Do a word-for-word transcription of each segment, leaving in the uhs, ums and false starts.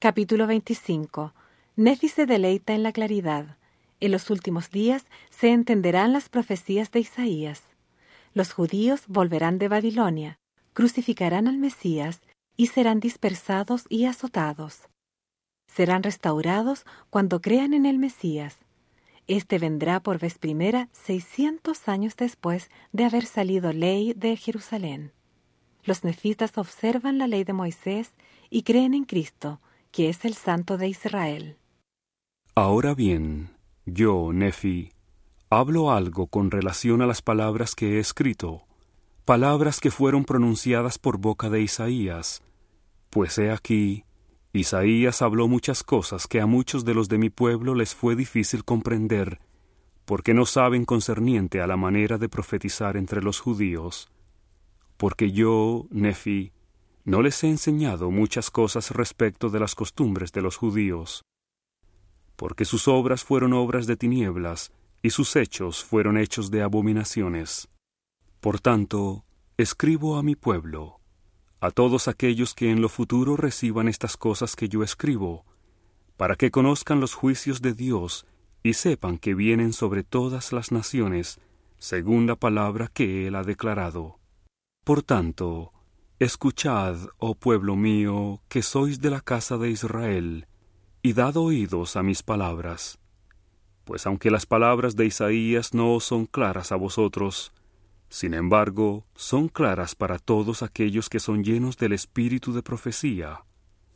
Capítulo veinticinco. Nefi se deleita en la claridad. En los últimos días se entenderán las profecías de Isaías. Los judíos volverán de Babilonia, crucificarán al Mesías y serán dispersados y azotados. Serán restaurados cuando crean en el Mesías. Este vendrá por vez primera seiscientos años después de haber salido ley de Jerusalén. Los nefitas observan la ley de Moisés y creen en Cristo, que es el Santo de Israel. Ahora bien, yo, Nefi, hablo algo con relación a las palabras que he escrito, palabras que fueron pronunciadas por boca de Isaías. Pues he aquí, Isaías habló muchas cosas que a muchos de los de mi pueblo les fue difícil comprender, porque no saben concerniente a la manera de profetizar entre los judíos. Porque yo, Nefi, no les he enseñado muchas cosas respecto de las costumbres de los judíos, porque sus obras fueron obras de tinieblas, y sus hechos fueron hechos de abominaciones. Por tanto, escribo a mi pueblo, a todos aquellos que en lo futuro reciban estas cosas que yo escribo, para que conozcan los juicios de Dios y sepan que vienen sobre todas las naciones, según la palabra que Él ha declarado. Por tanto, escuchad, oh pueblo mío, que sois de la casa de Israel, y dad oídos a mis palabras. Pues aunque las palabras de Isaías no os son claras a vosotros, sin embargo, son claras para todos aquellos que son llenos del espíritu de profecía.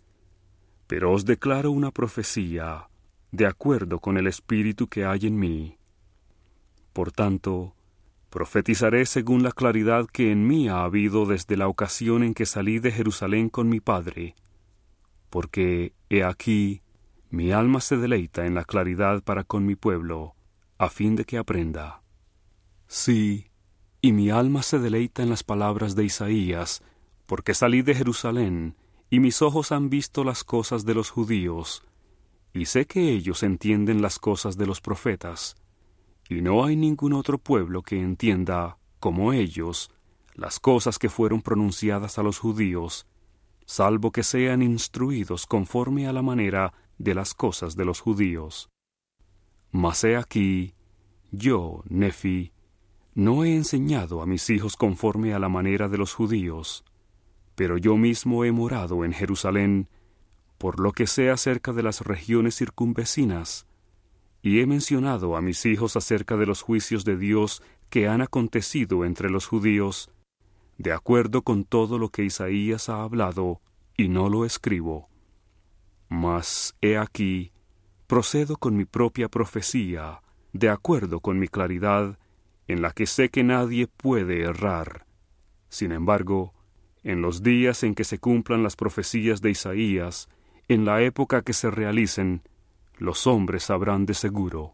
Pero os declaro una profecía, de acuerdo con el espíritu que hay en mí. Por tanto, profetizaré según la claridad que en mí ha habido desde la ocasión en que salí de Jerusalén con mi padre, porque, he aquí, mi alma se deleita en la claridad para con mi pueblo, a fin de que aprenda. Sí, y mi alma se deleita en las palabras de Isaías, porque salí de Jerusalén, y mis ojos han visto las cosas de los judíos, y sé que ellos entienden las cosas de los profetas, y no hay ningún otro pueblo que entienda, como ellos, las cosas que fueron pronunciadas a los judíos, salvo que sean instruidos conforme a la manera de las cosas de los judíos. Mas he aquí, yo, Nefi, no he enseñado a mis hijos conforme a la manera de los judíos, pero yo mismo he morado en Jerusalén, por lo que sé acerca de las regiones circunvecinas, y he mencionado a mis hijos acerca de los juicios de Dios que han acontecido entre los judíos, de acuerdo con todo lo que Isaías ha hablado, y no lo escribo. Mas, he aquí, procedo con mi propia profecía, de acuerdo con mi claridad, en la que sé que nadie puede errar. Sin embargo, en los días en que se cumplan las profecías de Isaías, en la época que se realicen, los hombres sabrán de seguro.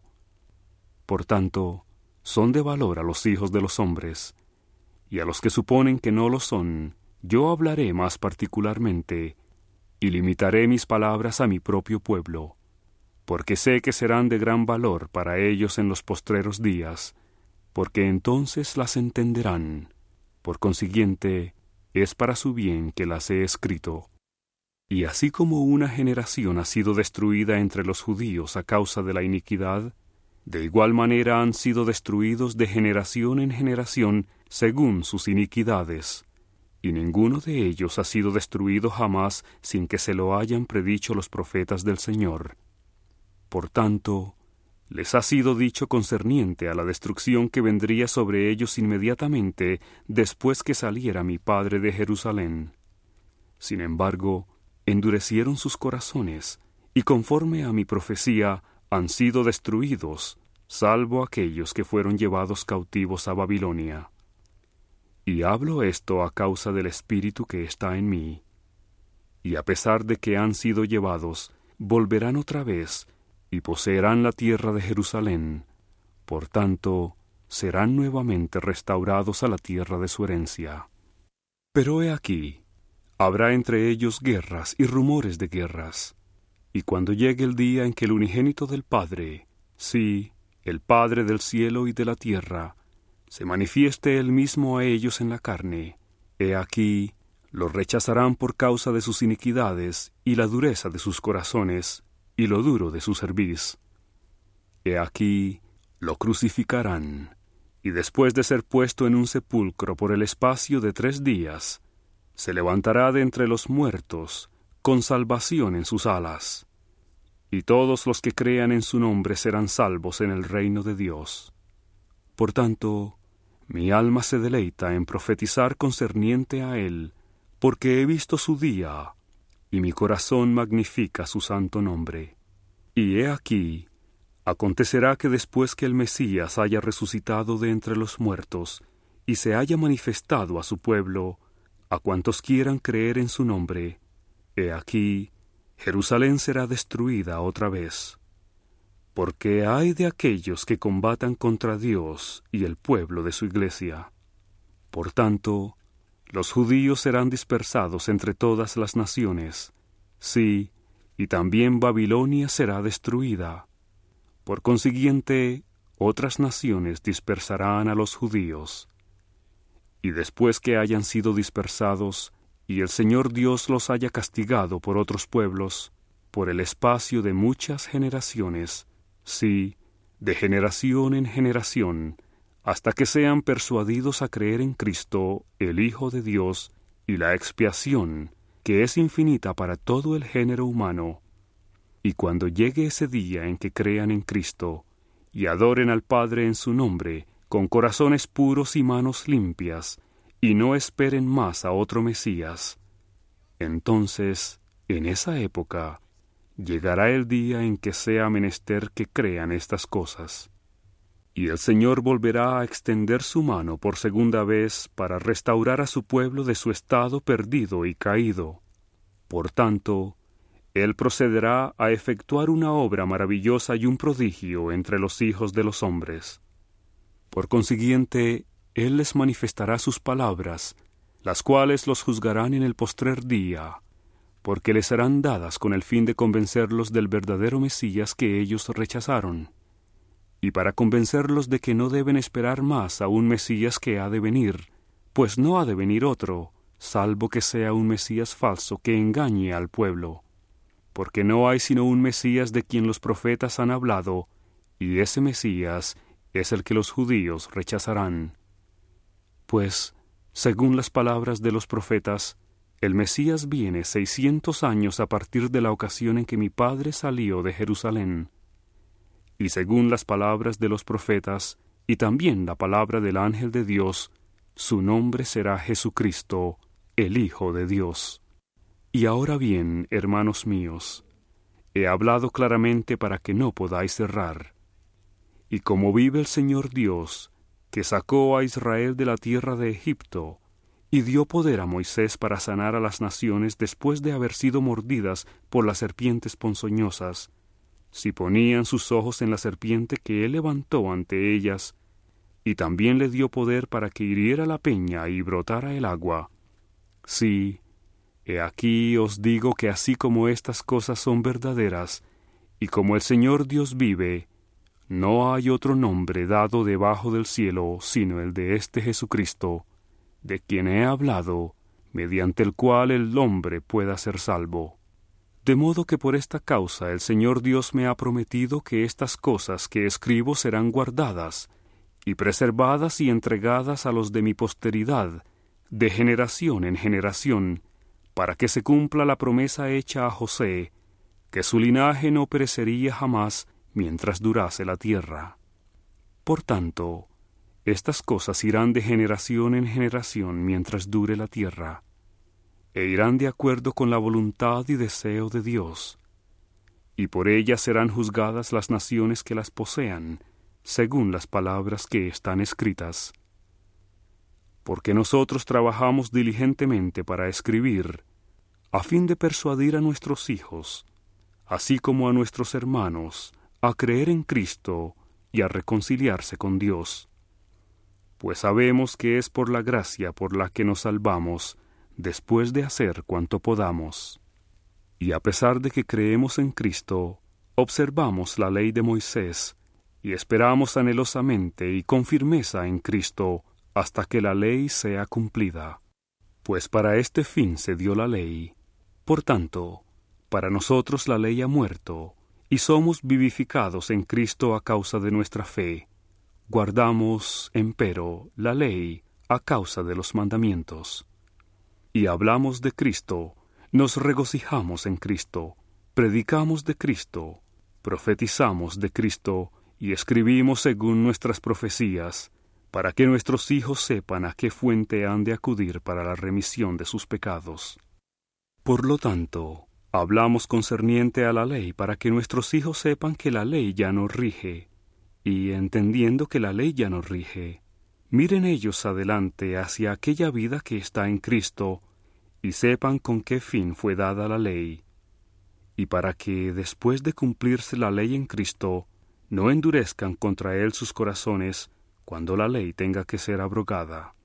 Por tanto, son de valor a los hijos de los hombres, y a los que suponen que no lo son, yo hablaré más particularmente, y limitaré mis palabras a mi propio pueblo, porque sé que serán de gran valor para ellos en los postreros días, porque entonces las entenderán. Por consiguiente, es para su bien que las he escrito. Y así como una generación ha sido destruida entre los judíos a causa de la iniquidad, de igual manera han sido destruidos de generación en generación según sus iniquidades, y ninguno de ellos ha sido destruido jamás sin que se lo hayan predicho los profetas del Señor. Por tanto, les ha sido dicho concerniente a la destrucción que vendría sobre ellos inmediatamente después que saliera mi padre de Jerusalén. Sin embargo, endurecieron sus corazones, y conforme a mi profecía han sido destruidos, salvo aquellos que fueron llevados cautivos a Babilonia. Y hablo esto a causa del Espíritu que está en mí. Y a pesar de que han sido llevados, volverán otra vez, y poseerán la tierra de Jerusalén. Por tanto, serán nuevamente restaurados a la tierra de su herencia. Pero he aquí, habrá entre ellos guerras y rumores de guerras. Y cuando llegue el día en que el unigénito del Padre, sí, el Padre del cielo y de la tierra, se manifieste él mismo a ellos en la carne, he aquí, Los rechazarán por causa de sus iniquidades y la dureza de sus corazones y lo duro de su cerviz. He aquí, lo crucificarán, y después de ser puesto en un sepulcro por el espacio de tres días, se levantará de entre los muertos, con salvación en sus alas. Y todos los que crean en su nombre serán salvos en el reino de Dios. Por tanto, mi alma se deleita en profetizar concerniente a él, porque he visto su día, y mi corazón magnifica su santo nombre. Y he aquí, acontecerá que después que el Mesías haya resucitado de entre los muertos, y se haya manifestado a su pueblo, a cuantos quieran creer en su nombre, he aquí, Jerusalén será destruida otra vez. Porque hay de aquellos que combatan contra Dios y el pueblo de su iglesia. Por tanto, los judíos serán dispersados entre todas las naciones, sí, y también Babilonia será destruida. Por consiguiente, otras naciones dispersarán a los judíos. Y después que hayan sido dispersados, y el Señor Dios los haya castigado por otros pueblos, por el espacio de muchas generaciones, sí, de generación en generación, hasta que sean persuadidos a creer en Cristo, el Hijo de Dios, y la expiación, que es infinita para todo el género humano. Y cuando llegue ese día en que crean en Cristo, y adoren al Padre en su nombre, con corazones puros y manos limpias, y no esperen más a otro Mesías, entonces, en esa época, llegará el día en que sea menester que crean estas cosas. Y el Señor volverá a extender su mano por segunda vez para restaurar a su pueblo de su estado perdido y caído. Por tanto, Él procederá a efectuar una obra maravillosa y un prodigio entre los hijos de los hombres. Por consiguiente, Él les manifestará sus palabras, las cuales los juzgarán en el postrer día, porque les serán dadas con el fin de convencerlos del verdadero Mesías que ellos rechazaron, y para convencerlos de que no deben esperar más a un Mesías que ha de venir, pues no ha de venir otro, salvo que sea un Mesías falso que engañe al pueblo. Porque no hay sino un Mesías de quien los profetas han hablado, y ese Mesías es el que los judíos rechazarán. Pues, según las palabras de los profetas, el Mesías viene seiscientos años a partir de la ocasión en que mi padre salió de Jerusalén. Y según las palabras de los profetas, y también la palabra del ángel de Dios, su nombre será Jesucristo, el Hijo de Dios. Y ahora bien, hermanos míos, he hablado claramente para que no podáis errar. Y como vive el Señor Dios, que sacó a Israel de la tierra de Egipto, y dio poder a Moisés para sanar a las naciones después de haber sido mordidas por las serpientes ponzoñosas, si ponían sus ojos en la serpiente que él levantó ante ellas, y también le dio poder para que hiriera la peña y brotara el agua. Sí, he aquí os digo que así como estas cosas son verdaderas, y como el Señor Dios vive, no hay otro nombre dado debajo del cielo sino el de este Jesucristo, de quien he hablado, mediante el cual el hombre pueda ser salvo. De modo que por esta causa el Señor Dios me ha prometido que estas cosas que escribo serán guardadas, y preservadas y entregadas a los de mi posteridad, de generación en generación, para que se cumpla la promesa hecha a José, que su linaje no perecería jamás mientras durase la tierra. Por tanto, estas cosas irán de generación en generación mientras dure la tierra, e irán de acuerdo con la voluntad y deseo de Dios, y por ellas serán juzgadas las naciones que las posean, según las palabras que están escritas. Porque nosotros trabajamos diligentemente para escribir, a fin de persuadir a nuestros hijos, así como a nuestros hermanos, a creer en Cristo y a reconciliarse con Dios. Pues sabemos que es por la gracia por la que nos salvamos, después de hacer cuanto podamos. Y a pesar de que creemos en Cristo, observamos la ley de Moisés, y esperamos anhelosamente y con firmeza en Cristo, hasta que la ley sea cumplida. Pues para este fin se dio la ley. Por tanto, para nosotros la ley ha muerto, y somos vivificados en Cristo a causa de nuestra fe. Guardamos, empero, la ley a causa de los mandamientos. Y hablamos de Cristo, nos regocijamos en Cristo, predicamos de Cristo, profetizamos de Cristo, y escribimos según nuestras profecías, para que nuestros hijos sepan a qué fuente han de acudir para la remisión de sus pecados. Por lo tanto, hablamos concerniente a la ley para que nuestros hijos sepan que la ley ya no rige, y entendiendo que la ley ya no rige, miren ellos adelante hacia aquella vida que está en Cristo, y sepan con qué fin fue dada la ley, y para que, después de cumplirse la ley en Cristo, no endurezcan contra él sus corazones cuando la ley tenga que ser abrogada.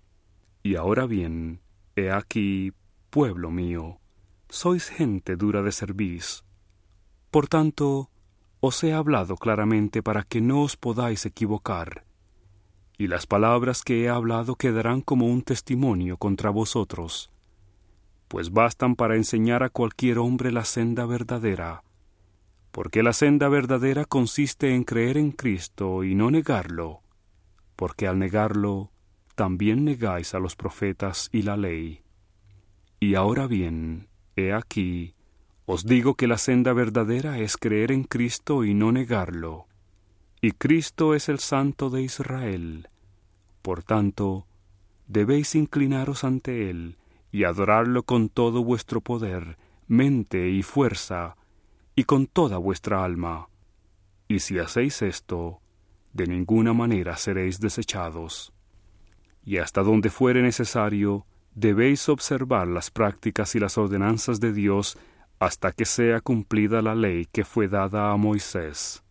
Y ahora bien, he aquí, pueblo mío, sois gente dura de cerviz. Por tanto, os he hablado claramente para que no os podáis equivocar, y las palabras que he hablado quedarán como un testimonio contra vosotros, pues bastan para enseñar a cualquier hombre la senda verdadera, porque la senda verdadera consiste en creer en Cristo y no negarlo, porque al negarlo, también negáis a los profetas y la ley. Y ahora bien, he aquí, os digo que la senda verdadera es creer en Cristo y no negarlo, y Cristo es el Santo de Israel. Por tanto, debéis inclinaros ante Él y adorarlo con todo vuestro poder, mente y fuerza, y con toda vuestra alma. Y si hacéis esto, de ninguna manera seréis desechados. Y hasta donde fuere necesario, debéis observar las prácticas y las ordenanzas de Dios hasta que sea cumplida la ley que fue dada a Moisés.